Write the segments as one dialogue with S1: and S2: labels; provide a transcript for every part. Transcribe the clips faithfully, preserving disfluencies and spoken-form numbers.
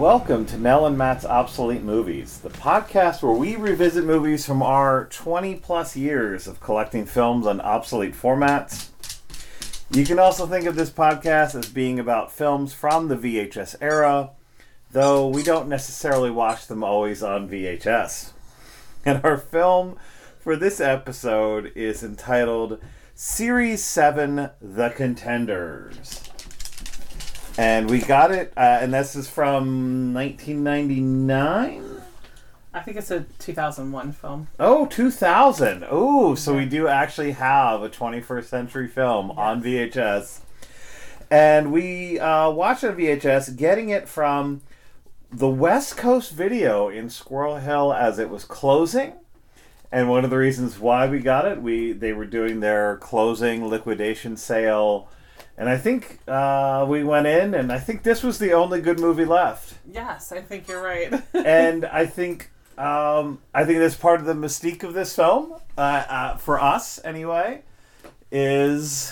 S1: Welcome to Mel and Matt's Obsolete Movies, the podcast where we revisit movies from our twenty plus years of collecting films on obsolete formats. You can also think of this podcast as being about films from the V H S era, though we don't necessarily watch them always on V H S. And our film for this episode is entitled Series seven, The Contenders. And we got it, uh, and this is from nineteen ninety-nine?
S2: I think it's a two thousand one film.
S1: Oh, two thousand. Oh, so we do actually have a twenty-first century film yes. on V H S. And we uh, watched it on V H S, getting it from the West Coast Video in Squirrel Hill as it was closing. And one of the reasons why we got it, we they were doing their closing liquidation sale. And I think uh, we went in, and I think this was the only good movie left.
S2: Yes, I think you're right.
S1: And I think um, I think that's part of the mystique of this film, uh, uh, for us anyway, is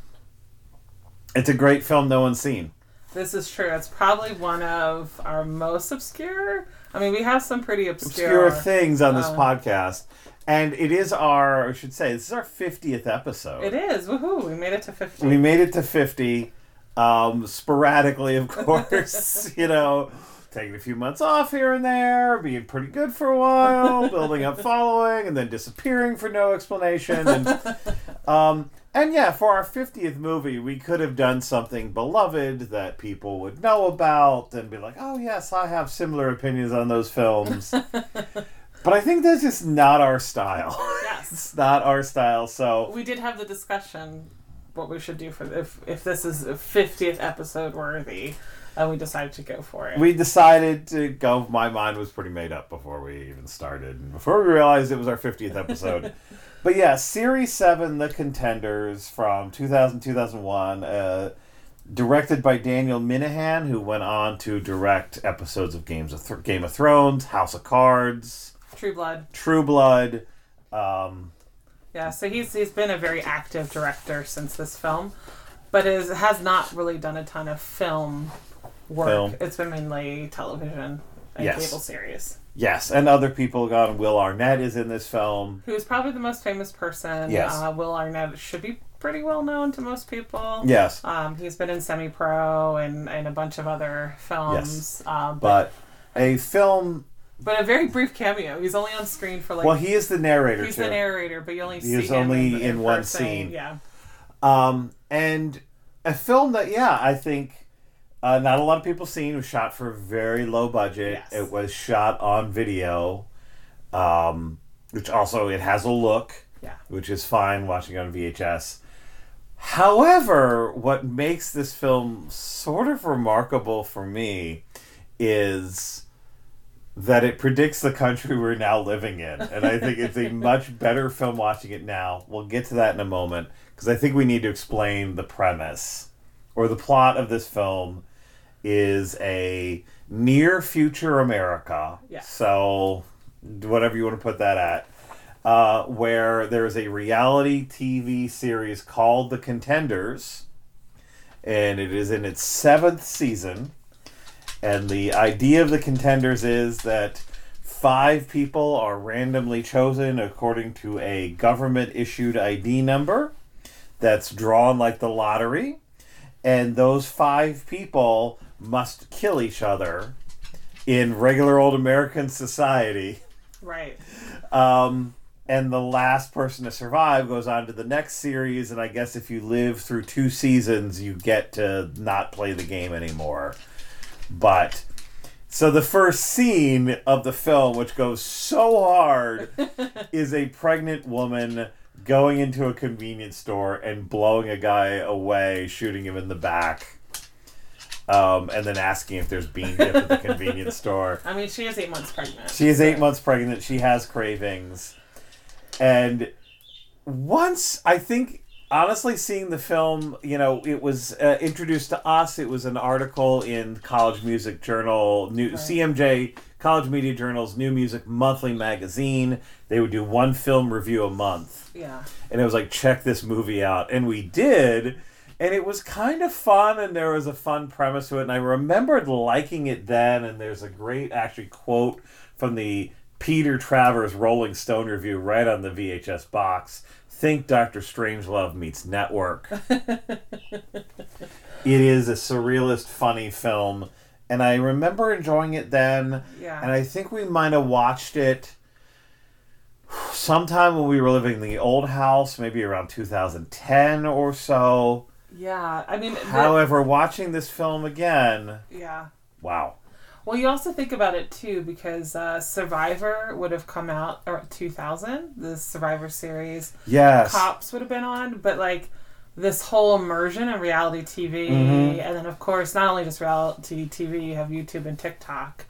S1: it's a great film no one's seen.
S2: This is true. It's probably one of our most obscure. I mean, we have some pretty obscure...
S1: Obscure things on this
S2: uh,
S1: podcast. And it is our, I should say, this is our fiftieth episode.
S2: It is. Woohoo. We made it to fifty.
S1: We made it to fifty. Um, sporadically, of course. you know, taking a few months off here and there, being pretty good for a while, building up following, and then disappearing for no explanation. And, um, and yeah, for our fiftieth movie, we could have done something beloved that people would know about and be like, oh, yes, I have similar opinions on those films. But I think that's just not our style.
S2: Yes.
S1: It's not our style, so...
S2: We did have the discussion what we should do for if if this is a fiftieth episode worthy, and we decided to go for it.
S1: We decided to go... My mind was pretty made up before we even started, and before we realized it was our fiftieth episode. But yeah, Series seven, The Contenders, from two thousand to two thousand one, uh, directed by Daniel Minahan, who went on to direct episodes of Games of Th- Game of Thrones, House of Cards...
S2: True Blood.
S1: True Blood. Um,
S2: yeah, so he's he's been a very active director since this film, but is has not really done a ton of film work. Film. It's been mainly television and
S1: yes.
S2: cable series.
S1: Yes, and other people gone. Will Arnett is in this film.
S2: Who's probably the most famous person.
S1: Yes.
S2: Uh, Will Arnett should be pretty well known to most people.
S1: Yes.
S2: Um, he's been in Semi-Pro and, and a bunch of other films.
S1: Yes.
S2: Uh, but,
S1: but a film...
S2: But a very brief cameo. He's only on screen for like...
S1: Well, he is the narrator,
S2: he's
S1: too.
S2: He's the narrator, but you only
S1: he
S2: see
S1: is
S2: him
S1: only
S2: in,
S1: in,
S2: in
S1: one
S2: person.
S1: scene.
S2: Yeah.
S1: Um, and a film that, yeah, I think uh, not a lot of people seen. It was shot for a very low budget.
S2: Yes.
S1: It was shot on video, um, which also, it has a look,
S2: yeah.
S1: which is fine watching on V H S. However, what makes this film sort of remarkable for me is... that it predicts the country we're now living in. And I think it's a much better film watching it now. We'll get to that in a moment, because I think we need to explain the premise. Or the plot of this film is a near-future America.
S2: Yeah.
S1: So, whatever you want to put that at. Uh, where there's a reality T V series called The Contenders. And it is in its seventh season. And the idea of The Contenders is that five people are randomly chosen according to a government-issued I D number that's drawn like the lottery. And those five people must kill each other in regular old American society.
S2: Right.
S1: Um, and the last person to survive goes on to the next series. And I guess if you live through two seasons, you get to not play the game anymore. But, so the first scene of the film, which goes so hard, is a pregnant woman going into a convenience store and blowing a guy away, shooting him in the back, um, and then asking if there's bean dip at the convenience store.
S2: I mean, she is eight months pregnant.
S1: She is eight months pregnant. She has cravings. And once, I think... Honestly, seeing the film, you know, it was uh, introduced to us. It was an article in College Music Journal, new right. C M J, College Media Journal's New Music Monthly magazine. They would do one film review a month.
S2: Yeah.
S1: And it was like, check this movie out. And we did. And it was kind of fun, and there was a fun premise to it, and I remembered liking it then, and there's a great, actually, quote from the Peter Travers Rolling Stone review right on the V H S box. Think Doctor Strangelove meets Network. It is a surrealist, funny film, and I remember enjoying it then,
S2: yeah.
S1: and I think we might have watched it sometime when we were living in the old house, maybe around two thousand ten or so.
S2: Yeah, I mean...
S1: However, the, watching this film again...
S2: Yeah.
S1: Wow.
S2: Well, you also think about it, too, because uh, Survivor would have come out in two thousand, the Survivor series.
S1: Yes.
S2: Cops would have been on, but, like, this whole immersion in reality T V,
S1: mm-hmm.
S2: and then, of course, not only just reality T V, you have YouTube and TikTok,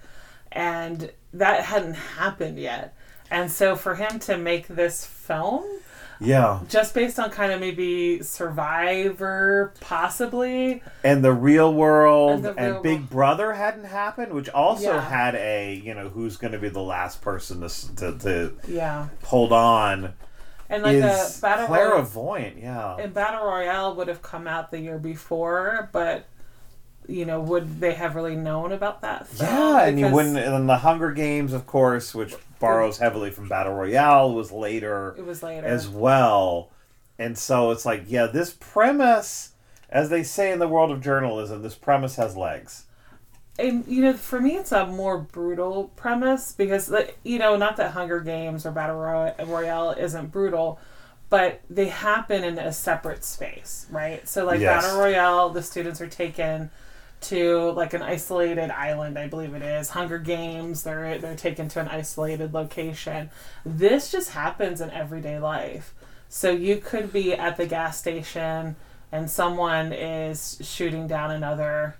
S2: and that hadn't happened yet. And so for him to make this film...
S1: Yeah.
S2: Just based on kind of maybe Survivor, possibly.
S1: And the real world,
S2: and,
S1: and
S2: real
S1: Big Brother hadn't happened, which also
S2: yeah.
S1: had a, you know, who's going to be the last person to to, to
S2: yeah.
S1: hold on.
S2: And like
S1: is
S2: a Battle
S1: clairvoyant, yeah.
S2: And Battle Royale would have come out the year before, but, you know, would they have really known about that film?
S1: Yeah, and you wouldn't, and the Hunger Games, of course, which borrows heavily from Battle Royale, was later.
S2: It was later.
S1: As well. And so it's like, yeah, this premise, as they say in the world of journalism, this premise has legs.
S2: And, you know, for me, it's a more brutal premise because, like, you know, not that Hunger Games or Battle Royale isn't brutal, but they happen in a separate space, right? So, like, yes. Battle Royale, the students are taken to, like, an isolated island, I believe it is. Hunger Games, they're they're taken to an isolated location. This just happens in everyday life. So you could be at the gas station and someone is shooting down another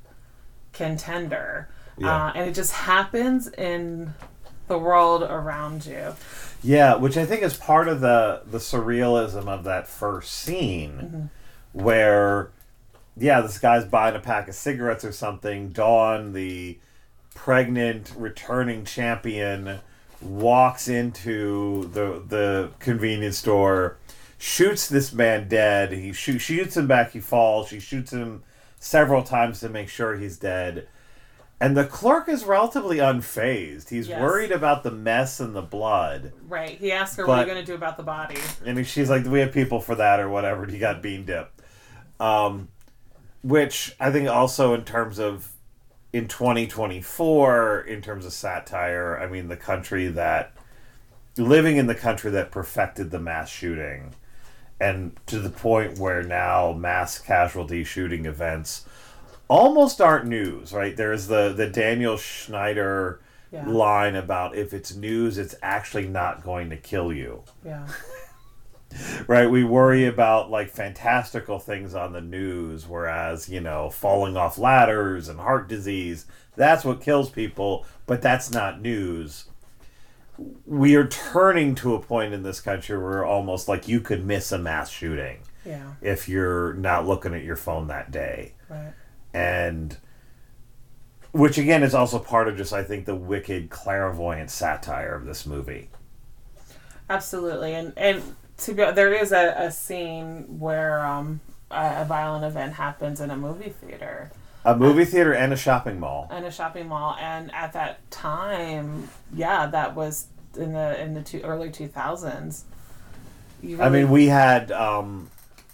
S2: contender. Yeah. Uh, and it just happens in the world around you.
S1: Yeah, which I think is part of the, the surrealism of that first scene, mm-hmm. where... Yeah, this guy's buying a pack of cigarettes or something. Dawn, the pregnant returning champion, walks into the the convenience store, shoots this man dead. He shoot, shoots him back, he falls. She shoots him several times to make sure he's dead. And the clerk is relatively unfazed. He's yes. worried about the mess and the blood.
S2: Right. He asks her, but, what are you going to do about the body?
S1: And she's like, do we have people for that or whatever? He got bean dip. Um... Which I think also in terms of, in twenty twenty-four, in terms of satire, I mean, the country that, living in the country that perfected the mass shooting, and to the point where now mass casualty shooting events almost aren't news, right? There's the, the Daniel Schneider yeah. line about if it's news, it's actually not going to kill you.
S2: Yeah.
S1: Right, we worry about like fantastical things on the news, whereas, you know, falling off ladders and heart disease, that's what kills people, but that's not news. We are turning to a point in this country where almost like you could miss a mass shooting
S2: yeah.
S1: if you're not looking at your phone that day.
S2: Right.
S1: And which again is also part of just, I think, the wicked clairvoyant satire of this movie.
S2: Absolutely. And and to be, there is a, a scene where um, a, a violent event happens in a movie theater.
S1: A movie uh, theater and a shopping mall.
S2: And a shopping mall. And at that time, yeah, that was in the in the two, early two thousands. Really,
S1: I mean, we had um,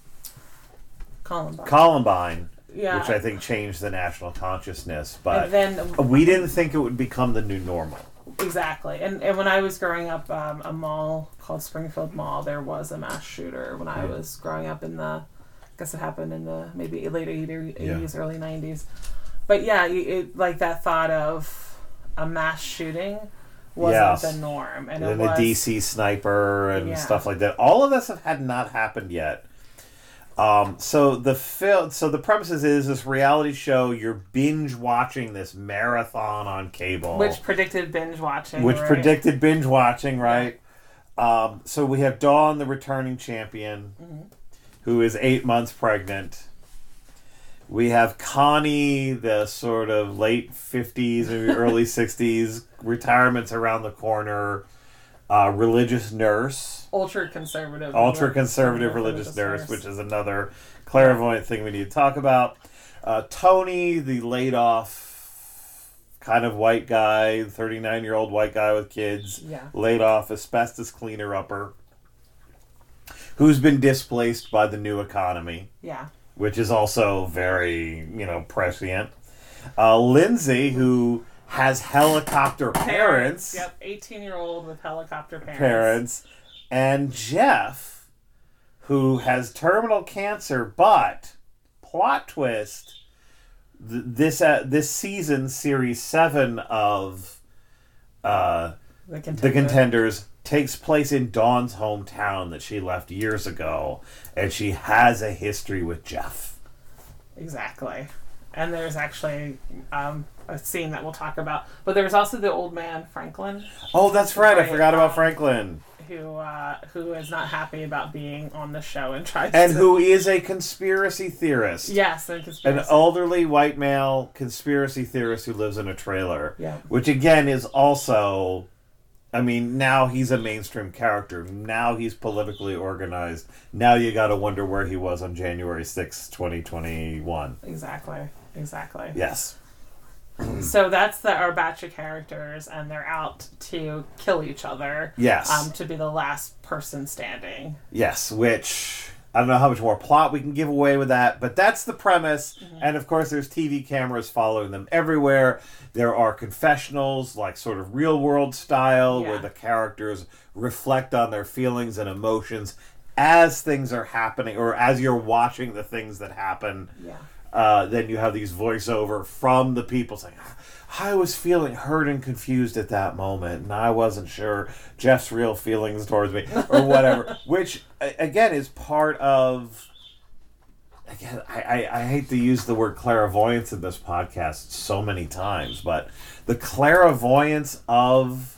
S2: Columbine.
S1: Columbine,
S2: yeah.
S1: which I think changed the national consciousness. But
S2: and then,
S1: we didn't think it would become the new normal.
S2: Exactly. And and when I was growing up, um, a mall called Springfield Mall, there was a mass shooter when I was growing up in the, I guess it happened in the maybe late eighties, yeah. early nineties. But yeah, it, like that thought of a mass shooting wasn't yes. the norm. And,
S1: and
S2: it was,
S1: a D C sniper and
S2: yeah.
S1: stuff like that. All of this had not happened yet. Um, so the film, so the premises is this reality show. You're binge watching this marathon on cable,
S2: which predicted binge watching.
S1: Which
S2: right?
S1: predicted binge watching, right? Yeah. Um, so we have Dawn, the returning champion, mm-hmm. who is eight months pregnant. We have Connie, the sort of late fifties, maybe early sixties, retirement's around the corner. uh, religious nurse.
S2: Ultra conservative.
S1: Ultra conservative religious, religious nurse, nurse, which is another clairvoyant thing we need to talk about. Uh, Tony, the laid off kind of white guy, thirty-nine year old white guy with kids,
S2: yeah.
S1: laid off asbestos cleaner upper, who's been displaced by the new economy.
S2: Yeah.
S1: Which is also very, you know, prescient. Uh, Lindsay, who has helicopter parents.
S2: parents. Yep, eighteen-year-old with helicopter parents.
S1: Parents. And Jeff, who has terminal cancer, but, plot twist, th- this uh, this season, series seven of uh,
S2: the, Contender.
S1: the Contenders, takes place in Dawn's hometown that she left years ago, and she has a history with Jeff.
S2: Exactly. And there's actually um, a scene that we'll talk about. But there's also the old man, Franklin.
S1: Oh, that's right. I forgot about Franklin.
S2: Who uh, who is not happy about being on the show and tries
S1: and
S2: to...
S1: who is a conspiracy theorist.
S2: Yes, a conspiracy.
S1: An elderly white male conspiracy theorist who lives in a trailer.
S2: Yeah.
S1: Which, again, is also... I mean, now he's a mainstream character. Now he's politically organized. Now you got to wonder where he was on January sixth, twenty twenty-one.
S2: Exactly. Exactly.
S1: Yes.
S2: So that's the, our batch of characters, and they're out to kill each other.
S1: Yes.
S2: Um, to be the last person standing.
S1: Yes, which... I don't know how much more plot we can give away with that, but that's the premise. Mm-hmm. And of course, there's T V cameras following them everywhere. There are confessionals, like sort of real world style,
S2: yeah.
S1: where the characters reflect on their feelings and emotions as things are happening, or as you're watching the things that happen.
S2: Yeah.
S1: Uh, then you have these voiceover from the people saying, I was feeling hurt and confused at that moment, and I wasn't sure Jeff's real feelings towards me, or whatever. Which, again, is part of... Again, I, I, I hate to use the word clairvoyance in this podcast so many times, but the clairvoyance of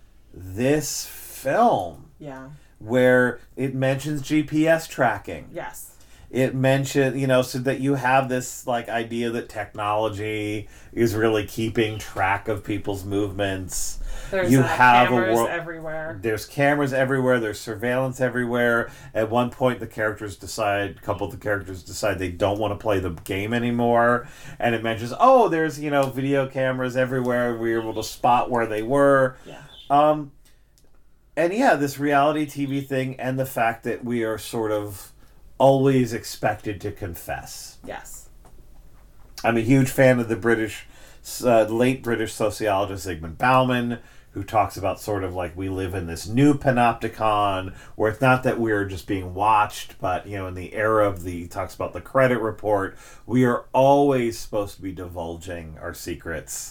S1: this film,
S2: yeah,
S1: where it mentions G P S tracking.
S2: Yes.
S1: It mentioned, you know, so that you have this, like, idea that technology is really keeping track of people's movements.
S2: There's
S1: you
S2: uh,
S1: have
S2: cameras
S1: a world,
S2: everywhere.
S1: There's cameras everywhere. There's surveillance everywhere. At one point, the characters decide, a couple of the characters decide they don't want to play the game anymore. And it mentions, oh, there's, you know, video cameras everywhere. We were able to spot where they were.
S2: Yeah.
S1: Um, and yeah, this reality T V thing, and the fact that we are sort of always expected to confess.
S2: Yes.
S1: I'm a huge fan of the British, uh, late British sociologist Zygmunt Bauman, who talks about sort of like we live in this new panopticon where it's not that we're just being watched, but, you know, in the era of the, he talks about the credit report, we are always supposed to be divulging our secrets.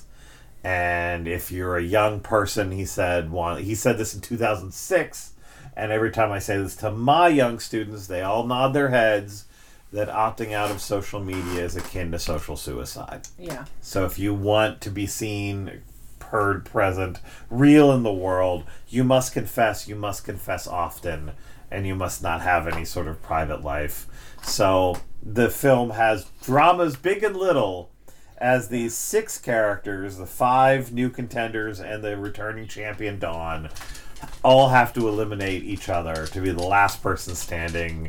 S1: And if you're a young person, he said, one, he said this in two thousand six, and every time I say this to my young students, they all nod their heads, that opting out of social media is akin to social suicide.
S2: Yeah.
S1: So if you want to be seen, heard, present, real in the world, you must confess, you must confess often, and you must not have any sort of private life. So the film has dramas big and little, as these six characters, the five new contenders and the returning champion Dawn, all have to eliminate each other to be the last person standing,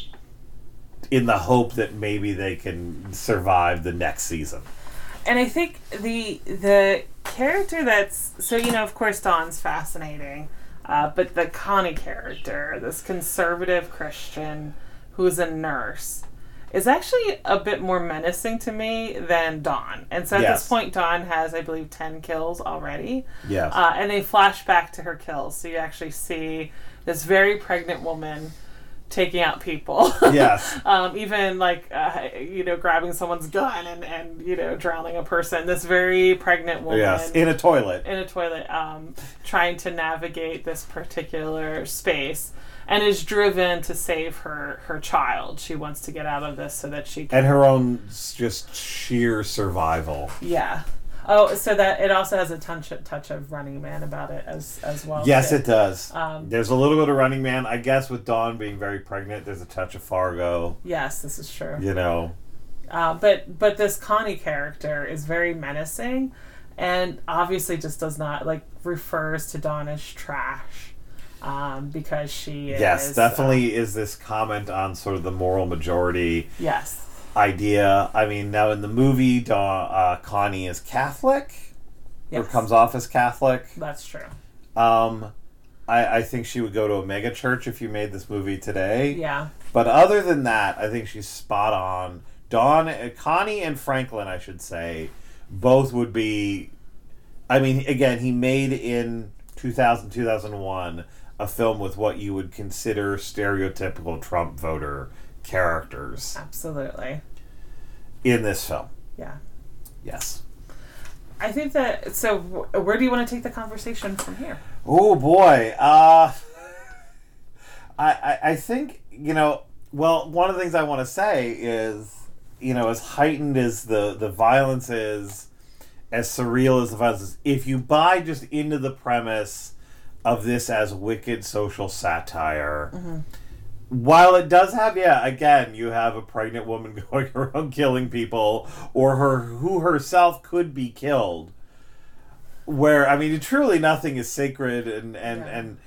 S1: in the hope that maybe they can survive the next season.
S2: And I think the the character that's... So, you know, of course, Dawn's fascinating. Uh, but the Connie character, this conservative Christian who's a nurse, is actually a bit more menacing to me than Dawn. And so at
S1: yes.
S2: this point, Dawn has, I believe, ten kills already.
S1: Yes.
S2: Uh, and they flash back to her kills. So you actually see this very pregnant woman taking out people.
S1: Yes.
S2: um, even, like, uh, you know, grabbing someone's gun and, and, you know, drowning a person. This very pregnant woman.
S1: Yes, in a toilet.
S2: In a toilet, um, trying to navigate this particular space. And is driven to save her, her child. She wants to get out of this so that she can...
S1: And her own just sheer survival.
S2: Yeah. Oh, so that it also has a touch, touch of Running Man about it as as well.
S1: Yes,
S2: too.
S1: it does.
S2: Um,
S1: there's a little bit of Running Man. I guess with Dawn being very pregnant, there's a touch of Fargo.
S2: Yes, this is true.
S1: You know.
S2: Uh, but but this Connie character is very menacing, and obviously just does not, like, refers to Dawn as trash. um, because she
S1: yes,
S2: is...
S1: definitely
S2: uh,
S1: is this comment on sort of the moral majority
S2: yes.
S1: idea. I mean, now in the movie, Dawn, uh, Connie is Catholic,
S2: Yes.
S1: or comes off as Catholic.
S2: That's true.
S1: Um, I, I think she would go to a mega church if you made this movie today.
S2: Yeah.
S1: But other than that, I think she's spot on. Dawn, uh, Connie and Franklin, I should say, both would be... I mean, again, he made in two thousand, two thousand one a film with what you would consider stereotypical Trump voter characters.
S2: Absolutely.
S1: In this film.
S2: Yeah.
S1: Yes.
S2: I think that... So, wh- where do you want to take the conversation from here?
S1: Oh, boy. Uh, I, I, I think, you know... Well, one of the things I want to say is, you know, as heightened as the, the violence is, as surreal as the violence is, if you buy just into the premise of this as wicked social satire... Mm-hmm. While it does have, yeah, again, you have a pregnant woman going around killing people, or her who herself could be killed. Where, I mean, truly nothing is sacred, and and,
S2: Yeah.
S1: and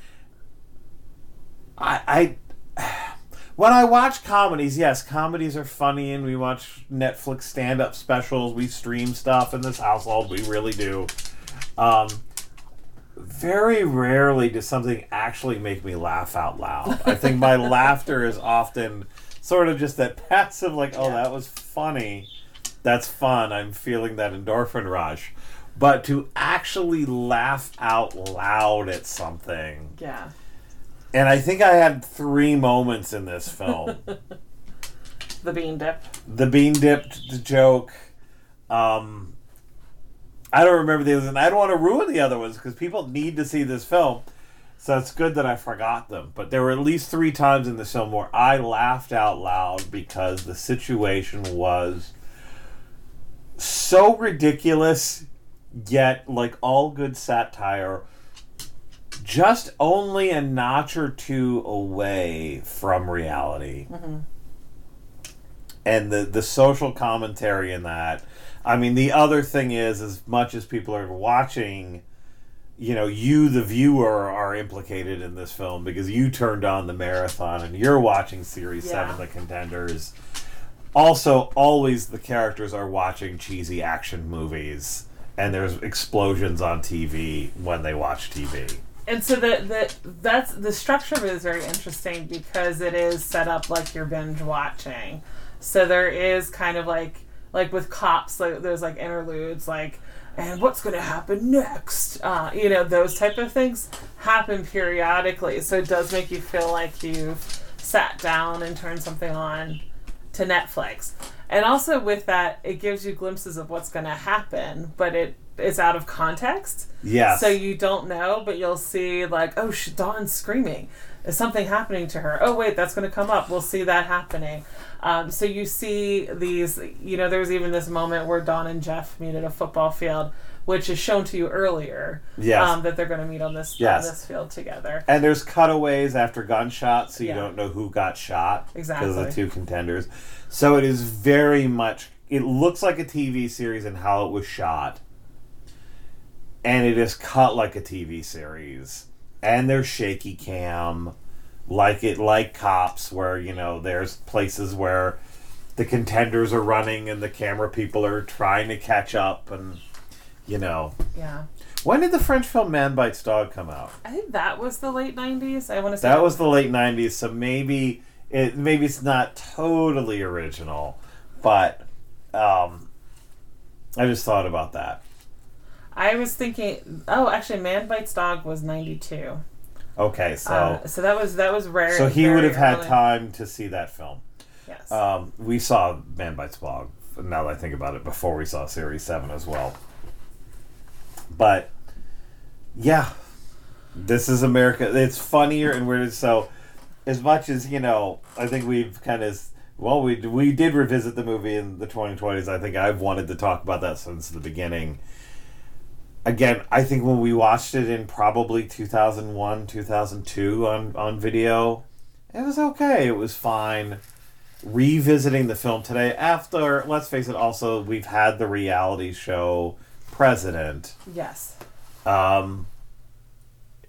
S1: I, I when I watch comedies, yes, comedies are funny, and we watch Netflix stand-up specials, we stream stuff in this household, we really do. Um, Very rarely does something actually make me laugh out loud. I think my laughter is often sort of just that passive, like, oh,
S2: Yeah.
S1: that was funny. That's fun. I'm feeling that endorphin rush. But to actually laugh out loud at something.
S2: Yeah.
S1: And I think I had three moments in this film.
S2: The bean dip.
S1: The bean dipped joke. Um... I don't remember the others, and I don't want to ruin the other ones because people need to see this film. So it's good that I forgot them. But there were at least three times in this film where I laughed out loud because the situation was so ridiculous, yet, like all good satire, just only a notch or two away from reality.
S2: Mm-hmm.
S1: And the, the social commentary in that... I mean, the other thing is, as much as people are watching, you know, you, the viewer, are implicated in this film because you turned on the marathon and you're watching Series
S2: Yeah.
S1: seven, The Contenders. Also, always the characters are watching cheesy action movies and there's explosions on T V when they watch T V.
S2: And so the, the that's the structure of it is very interesting because it is set up like you're binge watching. So there is kind of like... Like with Cops, like there's like interludes, like, and what's going to happen next? Uh, you know, those type of things happen periodically. So it does make you feel like you've sat down and turned something on to Netflix. And also with that, it gives you glimpses of what's going to happen, but it is out of context.
S1: Yes.
S2: So you don't know, but you'll see like, oh, sh- Dawn's screaming. Is something happening to her? Oh, wait, that's going to come up. We'll see that happening. Um, so you see these, you know, there's even this moment where Dawn and Jeff meet at a football field, which is shown to you earlier.
S1: Yes.
S2: Um, that they're going to meet on this,
S1: Yes.
S2: on this field together.
S1: And there's cutaways after gunshots, so you
S2: Yeah.
S1: don't know who got shot.
S2: Exactly.
S1: Because of the two contenders. So it is very much... It looks like a T V series in how it was shot. And it is cut like a T V series. And there's shaky cam. Like it, like Cops, where, you know, there's places where the contenders are running and the camera people are trying to catch up and, you know...
S2: Yeah.
S1: When did the French film Man Bites Dog come out?
S2: I think that was the late nineties. I want to say
S1: That was the late nineties, so maybe it maybe it's not totally original, but um, I just thought about that.
S2: I was thinking, oh, actually, Man Bites Dog was ninety-two.
S1: Okay, so
S2: Uh, so that was that was rare.
S1: so he
S2: very
S1: would have had
S2: early.
S1: time to see that film.
S2: Yes.
S1: Um, we saw Man Bites Dog. Now that I think about it, before we saw Series Seven as well. But yeah, this is America. It's funnier and weird. So, as much as, you know, I think we've kind of well, we we did revisit the movie in the twenty twenties. I think I've wanted to talk about that since the beginning. Again, I think when we watched it in probably two thousand one, two thousand two on, on video, it was okay. It was fine. Revisiting the film today after, let's face it, also, we've had the reality show President.
S2: Yes.
S1: Um,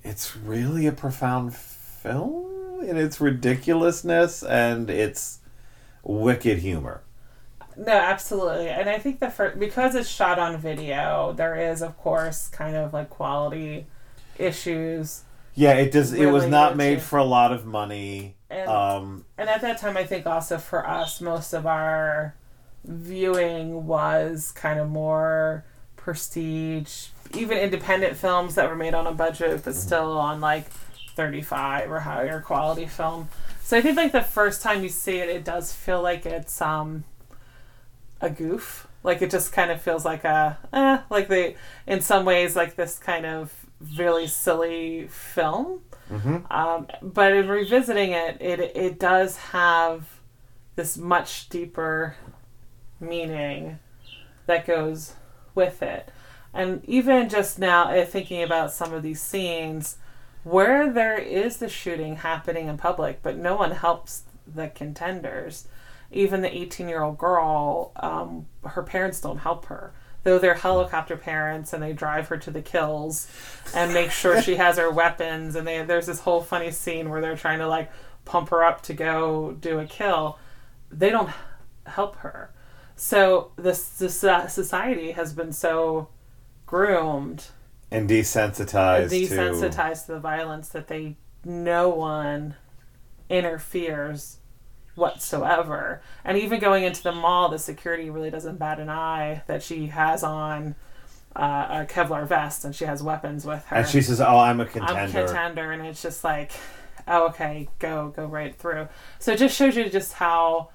S1: it's really a profound film in its ridiculousness and its wicked humor.
S2: No, absolutely. And I think the first, because it's shot on video, there is, of course, kind of like quality issues.
S1: Yeah, it does. It was not made
S2: to,
S1: for a lot of money.
S2: And,
S1: um,
S2: and at that time, I think also for us, most of our viewing was kind of more prestige, even independent films that were made on a budget, but still on like thirty-five or higher quality film. So I think like the first time you see it, it does feel like it's um a goof. Like it just kind of feels like a eh, like they in some ways like this kind of really silly film.
S1: mm-hmm.
S2: Um, but in revisiting it, it it does have this much deeper meaning that goes with it. And even just now, uh, thinking about some of these scenes where there is the shooting happening in public, but no one helps the contenders. Even the eighteen-year-old girl, um, her parents don't help her. Though they're helicopter parents and they drive her to the kills and make sure she has her weapons. And they, there's this whole funny scene where they're trying to like pump her up to go do a kill. They don't help her. So this, this uh, society has been so groomed
S1: and desensitized,
S2: desensitized
S1: to...
S2: to the violence that they no one interferes whatsoever. And even going into the mall, the security really doesn't bat an eye that she has on uh, a Kevlar vest and she has weapons with her.
S1: And she says, "Oh, I'm a contender."
S2: I'm a contender, and it's just like, oh, okay, go go right through. So it just shows you just how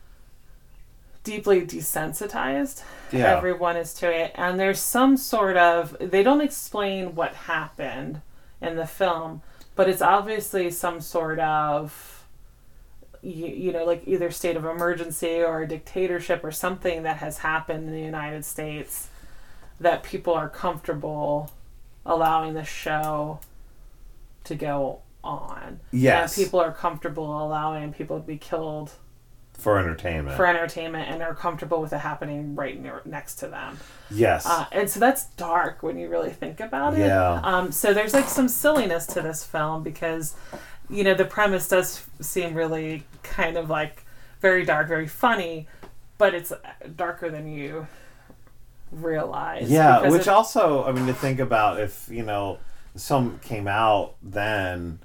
S2: deeply desensitized
S1: yeah.
S2: everyone is to it. And there's some sort of, they don't explain what happened in the film, but it's obviously some sort of, you, you know, like either state of emergency or a dictatorship or something that has happened in the United States that people are comfortable allowing the show to go on.
S1: Yes.
S2: And people are comfortable allowing people to be killed
S1: for entertainment.
S2: For entertainment, and are comfortable with it happening right near, next to them.
S1: Yes.
S2: Uh, and so that's dark when you really think about it.
S1: Yeah.
S2: Um, so there's like some silliness to this film because, you know, the premise does seem really kind of like very dark, very funny, but it's darker than you realize.
S1: Yeah, which
S2: it,
S1: also, I mean, to think about if, you know, some came out then,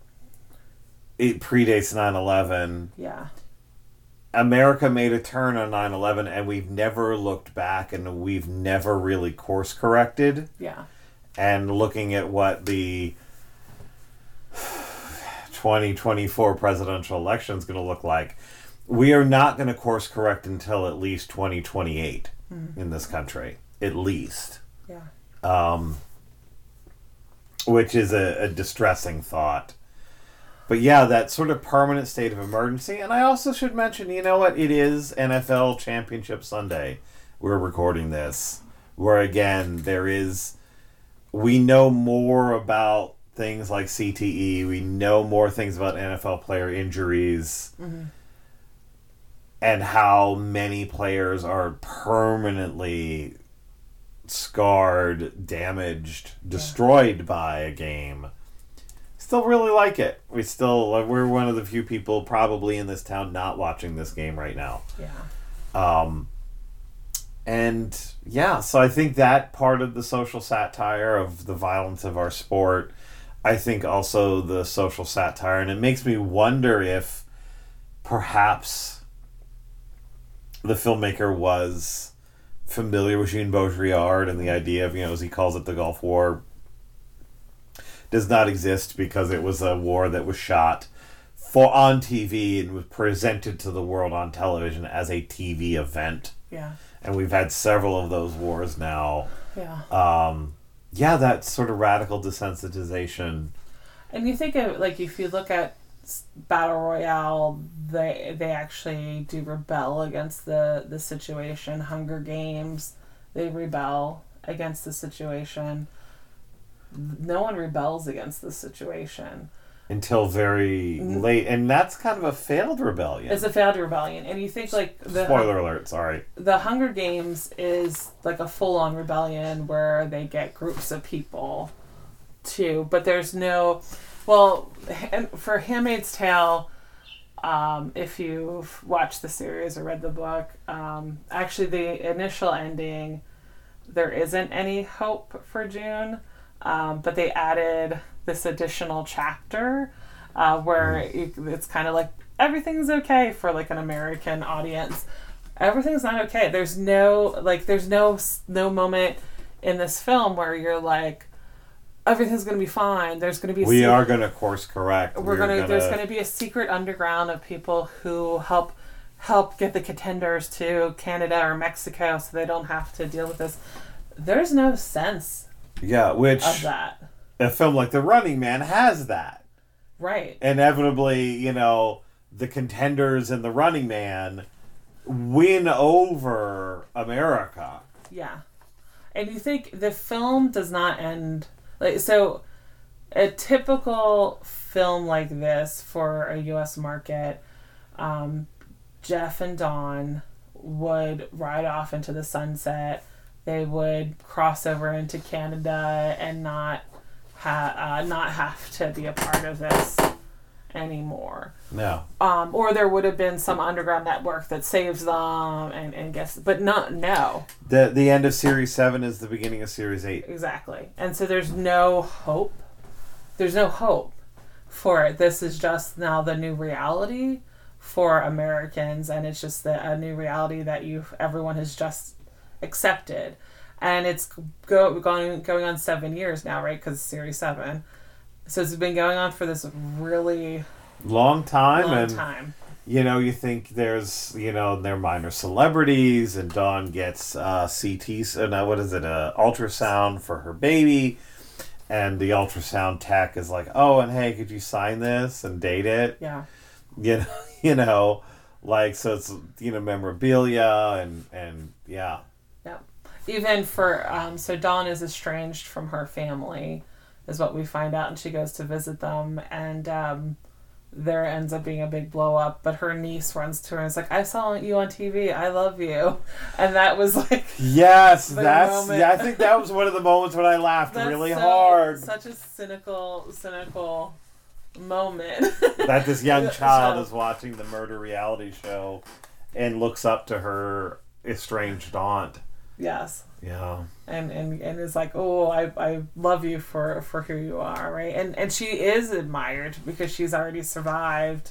S1: it predates nine eleven.
S2: Yeah.
S1: America made a turn on nine eleven, and we've never looked back, and we've never really course corrected.
S2: Yeah.
S1: And looking at what the twenty twenty-four presidential election is going to look like, we are not going to course correct until at least twenty twenty-eight mm-hmm. in this country, at least.
S2: Yeah.
S1: Um, which is a, a distressing thought. But yeah, that sort of permanent state of emergency. And I also should mention, you know what? It is N F L Championship Sunday. We're recording this. Where, again, there is... We know more about things like C T E. We know more things about N F L player injuries. Mm-hmm. And how many players are permanently scarred, damaged, destroyed yeah. by a game. Still really like it. We still like, we're one of the few people probably in this town not watching this game right now.
S2: Yeah.
S1: Um, and yeah, so I think that part of the social satire of the violence of our sport, I think also the social satire, and it makes me wonder if perhaps the filmmaker was familiar with Jean Baudrillard and the idea of, you know, as he calls it, the Gulf War does not exist because it was a war that was shot for on T V and was presented to the world on television as a T V event.
S2: Yeah.
S1: And we've had several of those wars now.
S2: Yeah.
S1: Um, yeah, that sort of radical desensitization.
S2: And you think of, like, if you look at Battle Royale, they they actually do rebel against the, the situation. Hunger Games, they rebel against the situation. No one rebels against the situation
S1: until very late, and that's kind of a failed rebellion.
S2: It's a failed rebellion, and you think like the
S1: spoiler alert. Sorry,
S2: the Hunger Games is like a full-on rebellion where they get groups of people too, but there's no. Well, for Handmaid's Tale, um, if you've watched the series or read the book, um, actually the initial ending, there isn't any hope for June, um, but they added this additional chapter uh, where you, it's kind of like everything's okay for like an American audience. Everything's not okay. There's no like there's no no moment in this film where you're like everything's going to be fine. There's going to be a
S1: we
S2: secret,
S1: are going to course correct.
S2: We're,
S1: we're
S2: going to
S1: gonna...
S2: there's going to be a secret underground of people who help help get the contenders to Canada or Mexico so they don't have to deal with this. There's no sense
S1: yeah, which
S2: of that.
S1: A film like The Running Man has that.
S2: Right.
S1: Inevitably, you know, the contenders in The Running Man win over America.
S2: Yeah. And you think the film does not end like so a typical film like this for a U S market, um, Jeff and Dawn would ride off into the sunset. They would cross over into Canada and not ha- uh, not have to be a part of this anymore.
S1: No.
S2: Um, or there would have been some underground network that saves them and, and gets, but not, no.
S1: The the end of Series seven is the beginning of Series eight.
S2: Exactly. And so there's no hope. There's no hope for it. This is just now the new reality for Americans, and it's just the, a new reality that you everyone has just accepted. And it's go, going going on seven years now, right? Because Series seven. So it's been going on for this really
S1: long time,
S2: long
S1: and
S2: time.
S1: You know, you think there's, you know, they're minor celebrities, and Dawn gets uh, C T, uh, no, what is it, uh, ultrasound for her baby, and the ultrasound tech is like, oh, and hey, could you sign this and date it?
S2: Yeah.
S1: You know, you know, like, so it's, you know, memorabilia, and, and yeah.
S2: Yeah. Even for, um, so Dawn is estranged from her family, is what we find out, and she goes to visit them, and um, there ends up being a big blow up, but her niece runs to her and is like, I saw you on T V, I love you. And that was like,
S1: yes, that's
S2: moment.
S1: Yeah, I think that was one of the moments when I laughed
S2: That's
S1: really
S2: so,
S1: hard.
S2: Such a cynical cynical moment.
S1: That this young child is watching the murder reality show and looks up to her estranged aunt.
S2: Yes.
S1: Yeah.
S2: And, and and is like, oh, I, I love you for, for who you are, right? And and she is admired because she's already survived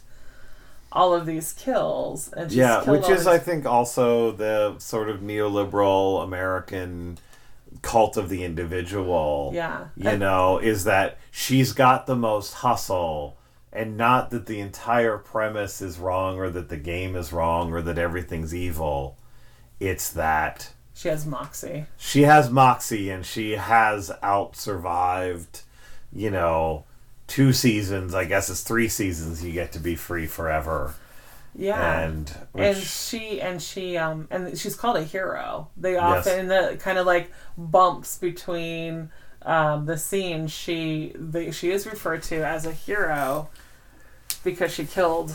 S2: all of these kills. And she's
S1: yeah,
S2: killed
S1: which
S2: all
S1: is,
S2: these...
S1: I think, also the sort of neoliberal American cult of the individual.
S2: Yeah.
S1: You
S2: and,
S1: know, is that she's got the most hustle, and not that the entire premise is wrong or that the game is wrong or that everything's evil. It's that...
S2: She has moxie.
S1: She has moxie, and she has out-survived, you know, two seasons. I guess it's three seasons you get to be free forever.
S2: Yeah.
S1: And which,
S2: and she and she um and she's called a hero. They often
S1: yes.
S2: in the kind of like bumps between um the scenes, she they, she is referred to as a hero because she killed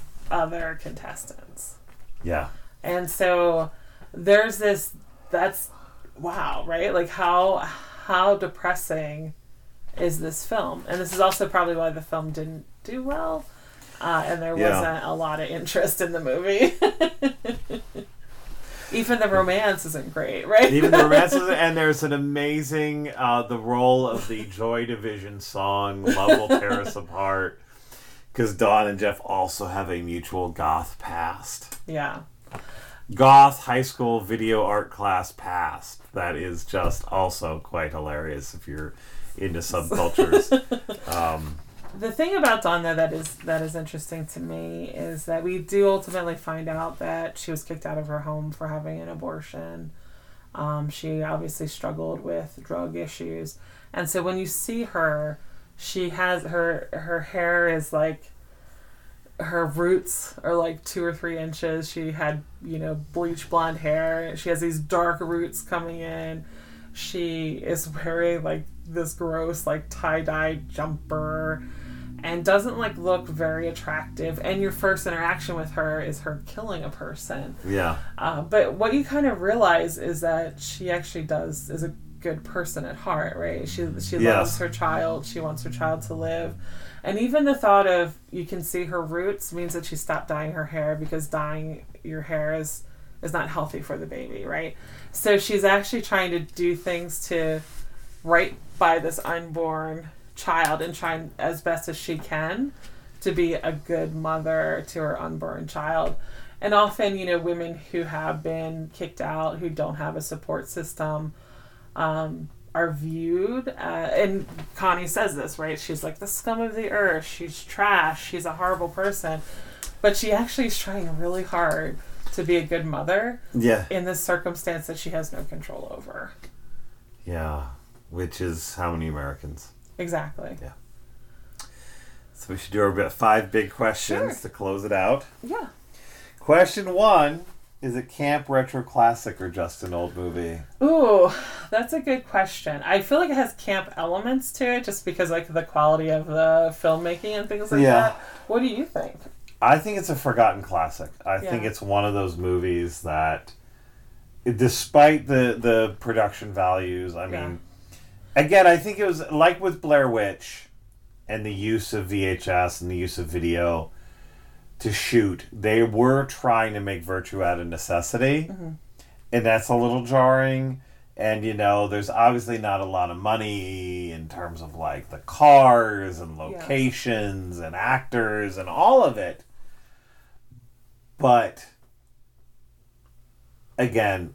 S2: other contestants.
S1: Yeah.
S2: And so there's this that's wow, right? Like how how depressing is this film? And this is also probably why the film didn't do well. Uh, and there
S1: yeah.
S2: wasn't a lot of interest in the movie. Even the romance isn't great, right?
S1: Even the romance isn't, and there's an amazing uh, the role of the Joy Division song "Love Will Tear Us Apart," because Dawn and Jeff also have a mutual goth past.
S2: Yeah.
S1: Goth high school video art class past that is just also quite hilarious if you're into subcultures. um,
S2: the thing about Dawn, though, that is that is interesting to me is that we do ultimately find out that she was kicked out of her home for having an abortion. Um, she obviously struggled with drug issues, and so when you see her, she has her her hair is like. Her roots are like two or three inches. She had, you know, bleach blonde hair. She has these dark roots coming in. She is wearing like this gross like tie-dye jumper and doesn't like look very attractive. And your first interaction with her is her killing a person.
S1: Yeah.
S2: Uh, but what you kind of realize is that she actually does is a good person at heart, right? She she
S1: Yes.
S2: loves her child. She wants her child to live. And even the thought of you can see her roots means that she stopped dyeing her hair, because dyeing your hair is is not healthy for the baby, right? So she's actually trying to do things to right by this unborn child and trying as best as she can to be a good mother to her unborn child. And often, you know, women who have been kicked out, who don't have a support system, um, are viewed, uh, and Connie says this, right? She's like the scum of the earth. She's trash. She's a horrible person. But she actually is trying really hard to be a good mother
S1: Yeah.
S2: in this circumstance that she has no control over.
S1: Yeah. Which is how many Americans?
S2: Exactly.
S1: Yeah. So we should do our bit five big questions
S2: Sure.
S1: to close it out.
S2: Yeah.
S1: Question one. Is it camp, retro, classic, or just an old movie?
S2: Ooh, that's a good question. I feel like it has camp elements to it just because, like, the quality of the filmmaking and things like
S1: Yeah.
S2: that. What do you think?
S1: I think it's a forgotten classic. I
S2: Yeah.
S1: think it's one of those movies that, despite the, the production values, I
S2: Yeah.
S1: mean, again, I think it was like with Blair Witch and the use of V H S and the use of video to shoot. They were trying to make virtue out of necessity,
S2: Mm-hmm.
S1: and that's a little jarring. And, you know, there's obviously not a lot of money in terms of, like, the cars and locations and actors and all of it. But, again,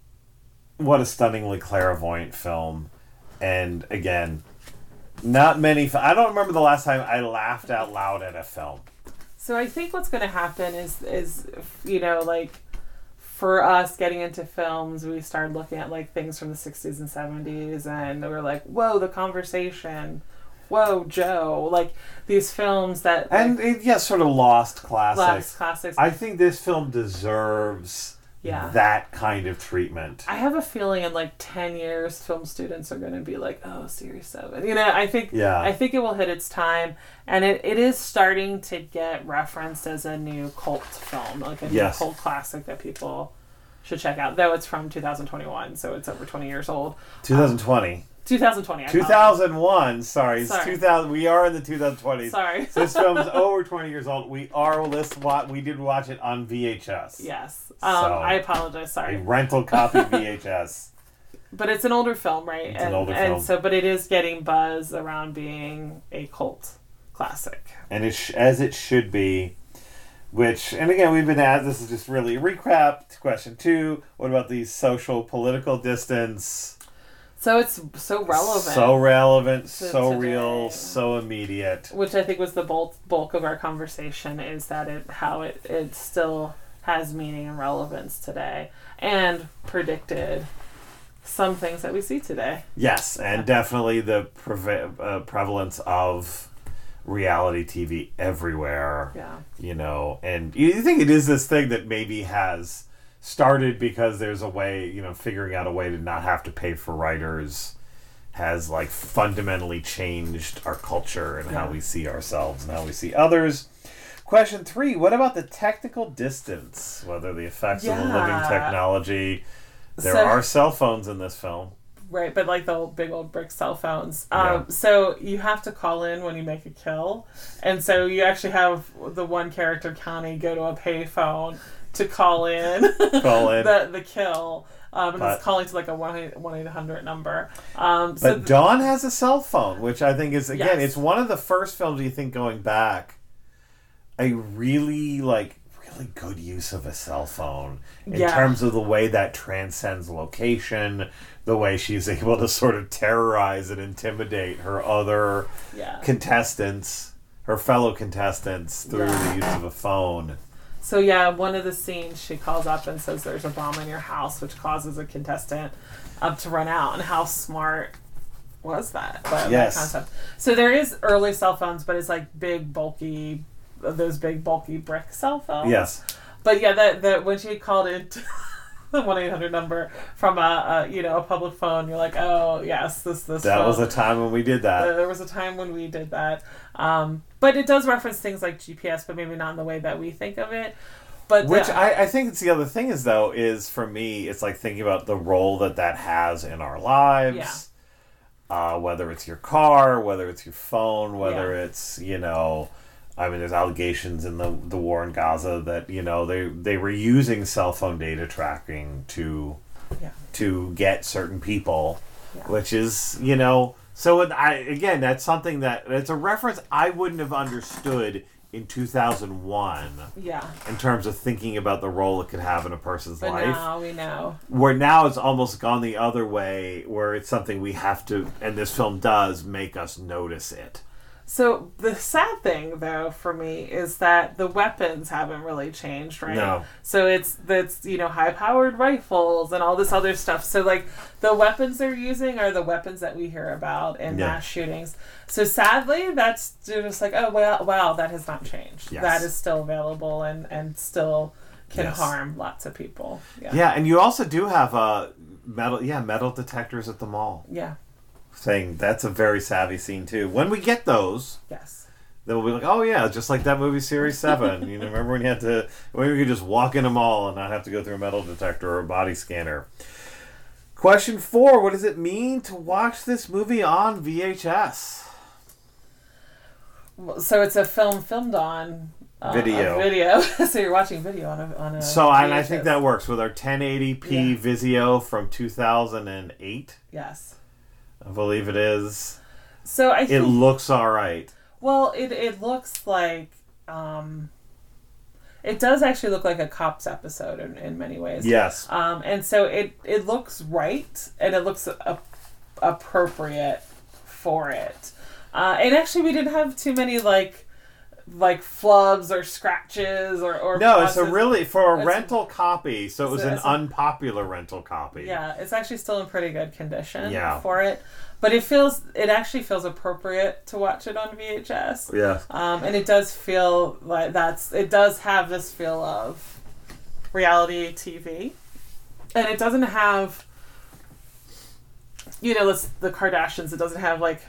S1: what a stunningly clairvoyant film. And, again, not many... F- I don't remember the last time I laughed out loud at a film.
S2: So I think what's going to happen is, is, you know, like, for us getting into films, we started looking at, like, things from the sixties and seventies, and we were like, whoa, The Conversation, whoa, Joe, like, these films that...
S1: And,
S2: like,
S1: it, yeah, sort of lost classics.
S2: last classics.
S1: I think this film deserves
S2: Yeah.
S1: that kind of treatment.
S2: I have a feeling in like ten years, film students are going to be like, "Oh, Series Seven." You know, I think,
S1: Yeah.
S2: I think it will hit its time, and it, it is starting to get referenced as a new cult film, like a new
S1: Yes.
S2: cult classic that people should check out. Though it's from two thousand twenty-one, so it's over twenty years old.
S1: twenty twenty.
S2: two thousand twenty. I
S1: two thousand one, sorry. It's
S2: Sorry.
S1: two thousand. We are in the twenty twenties.
S2: Sorry.
S1: So this film's over twenty years old. We are list wa- we did watch it on V H S.
S2: Yes. Um,
S1: So,
S2: I apologize.
S1: A
S2: Sorry.
S1: rental copy V H S.
S2: But it's an older film, right?
S1: It's
S2: and,
S1: an older
S2: and
S1: film.
S2: so, but it is getting buzz around being a cult classic.
S1: And it sh- as it should be. Which, and again, we've been at, this is just really a recap to question two. What about the social, political distance?
S2: So it's so relevant.
S1: So relevant,
S2: to
S1: so
S2: today.
S1: real, so immediate.
S2: Which I think was the bulk, bulk of our conversation, is that it how it, it still has meaning and relevance today, and predicted some things that we see today.
S1: Yes, and definitely the preve- uh, prevalence of reality T V everywhere.
S2: Yeah.
S1: You know, and you think it is this thing that maybe has started because there's a way, you know, figuring out a way to not have to pay for writers has, like, fundamentally changed our culture and how
S2: Yeah.
S1: we see ourselves and how we see others. Question three, what about the technical distance? Whether the effects of the living
S2: Yeah.
S1: technology. There
S2: So-
S1: are cell phones in this film.
S2: Right, but like the old, big old brick cell phones.
S1: Yeah.
S2: Um, so you have to call in when you make a kill. And so you actually have the one character, Connie, go to a payphone to call in,
S1: Call in.
S2: the, the kill. Um, and
S1: But-
S2: it's calling to like a one eight hundred number. Um, so
S1: But
S2: th-
S1: Dawn has a cell phone, which I think is, again,
S2: Yes.
S1: it's one of the first films you think going back, a really, like, really good use of a cell phone in
S2: Yeah.
S1: terms of the way that transcends location, the way she's able to sort of terrorize and intimidate her other
S2: yeah.
S1: contestants, her fellow contestants, through
S2: Yeah.
S1: the use of a phone.
S2: So yeah, one of the scenes she calls up and says there's a bomb in your house, which causes a contestant um, to run out. And how smart was that? that
S1: Yes.
S2: That concept. So there is early cell phones, but it's like big, bulky, those big, bulky brick cell phones.
S1: Yes.
S2: But yeah, that that when she called it the one eight hundred number from a, a you know a public phone, you're like, oh yes, this this.
S1: That
S2: phone.
S1: was a time when we did that.
S2: Uh, there was a time when we did that. Um, but it does reference things like G P S, but maybe not in the way that we think of it. But
S1: Which
S2: the,
S1: I, I think it's the other thing is, though, is for me, it's like thinking about the role that that has in our lives.
S2: Yeah.
S1: Uh, whether it's your car, whether it's your phone, whether
S2: Yeah.
S1: it's, you know, I mean, there's allegations in the, the war in Gaza that, you know, they, they were using cell phone data tracking to
S2: yeah.
S1: to get certain people,
S2: Yeah.
S1: which is, you know, so it, I again, that's something that, it's a reference I wouldn't have understood in two thousand one
S2: Yeah.
S1: in terms of thinking about the role it could have in a person's
S2: But
S1: life.
S2: now we know.
S1: Where now it's almost gone the other way, where it's something we have to, and this film does make us notice it.
S2: So the sad thing, though, for me is that the weapons haven't really changed, right?
S1: No.
S2: So it's that's you know high-powered rifles and all this other stuff. So like the weapons they're using are the weapons that we hear about in
S1: Yeah.
S2: mass shootings. So sadly, that's just like oh well, wow, that has not changed.
S1: Yes.
S2: That is still available and and still can
S1: Yes.
S2: harm lots of people. Yeah.
S1: Yeah, and you also do have uh, metal, yeah, metal detectors at the mall.
S2: Yeah.
S1: Saying that's a very savvy scene too. When we get those,
S2: Yes.
S1: then we'll be like, oh yeah, just like that movie Series Seven. You know, remember when you had to, when we could just walk in a mall and not have to go through a metal detector or a body scanner. Question four: what does it mean to watch this movie on V H S?
S2: So it's a film filmed on uh,
S1: Video.
S2: a video. So you're watching video on a on a.
S1: So and I
S2: V H S.
S1: think that works with our ten eighty p
S2: Yeah.
S1: Vizio from two thousand eight.
S2: Yes.
S1: I believe it is.
S2: So I
S1: It
S2: think
S1: looks all right.
S2: well, it it looks like um, it does actually look like a Cops episode in, in many ways.
S1: Yes.
S2: Um, and so it it looks right and it looks a, appropriate for it. Uh, and actually, we didn't have too many like like flubs or scratches or or
S1: No, it's a
S2: pauses.
S1: really for a
S2: It's-
S1: rental copy. So it was
S2: it's a-
S1: an
S2: it's a-
S1: unpopular rental copy.
S2: Yeah, it's actually still in pretty good condition
S1: Yeah.
S2: for it. But it feels it actually feels appropriate to watch it on V H S.
S1: Yeah.
S2: Um, and it does feel like that's it does have this feel of reality T V. And it doesn't have you know, it's the Kardashians, it doesn't have like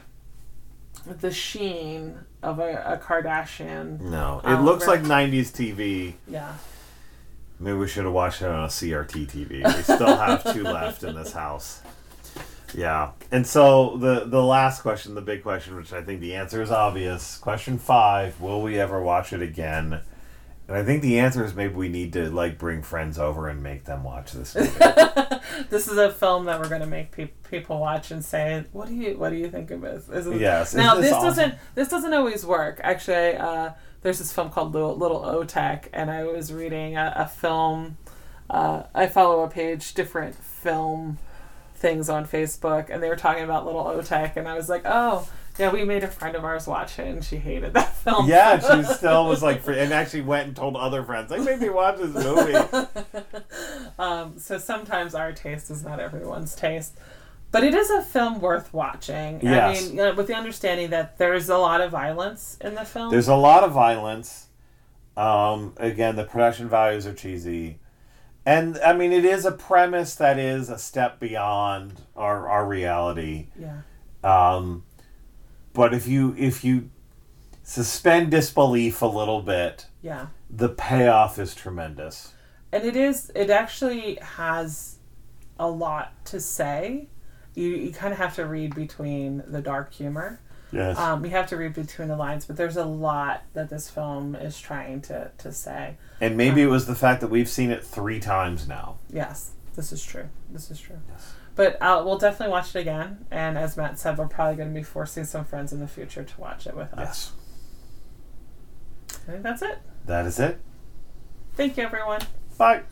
S2: the sheen of a, a Kardashian.
S1: No, it
S2: Um,
S1: looks
S2: right.
S1: like nineties T V.
S2: Yeah.
S1: Maybe we should have watched it on a C R T T V. We still have two left in this house. Yeah. And so the the last question, the big question, which I think the answer is obvious. Question five, will we ever watch it again? And I think the answer is maybe we need to like bring friends over and make them watch this movie.
S2: This is a film that we're going to make pe- people watch and say, "What do you what do you think of this?" Is it,
S1: Yes.
S2: Now
S1: Isn't this
S2: this
S1: awesome?
S2: doesn't this doesn't always work. Actually, uh, there's this film called Little, Little O-Tech, and I was reading a, a film. Uh, I follow a page, different film things on Facebook, and they were talking about Little O-Tech, and I was like, "Oh, yeah, we made a friend of ours watch it, and she hated that film."
S1: Yeah, she still was like, fr- and actually went and told other friends, like, maybe watch this movie.
S2: Um, so sometimes our taste is not everyone's taste. But it is a film worth watching.
S1: Yes.
S2: I mean, you know, with the understanding that there's a lot of violence in the film.
S1: There's a lot of violence. Um, again, the production values are cheesy. And, I mean, it is a premise that is a step beyond our, our reality.
S2: yeah.
S1: Um, but if you if you suspend disbelief a little bit,
S2: Yeah.
S1: the payoff is tremendous.
S2: And it is, it actually has a lot to say. You, you kind of have to read between the dark humor.
S1: Yes.
S2: Um, you have to read between the lines, but there's a lot that this film is trying to, to say.
S1: and maybe it was the fact that we've seen it three times now.
S2: Yes, this is true. This is true.
S1: Yes.
S2: But uh, we'll definitely watch it again. And as Matt said, we're probably going to be forcing some friends in the future to watch it with us.
S1: Yes.
S2: I think that's it.
S1: That is it.
S2: Thank you, everyone.
S1: Bye.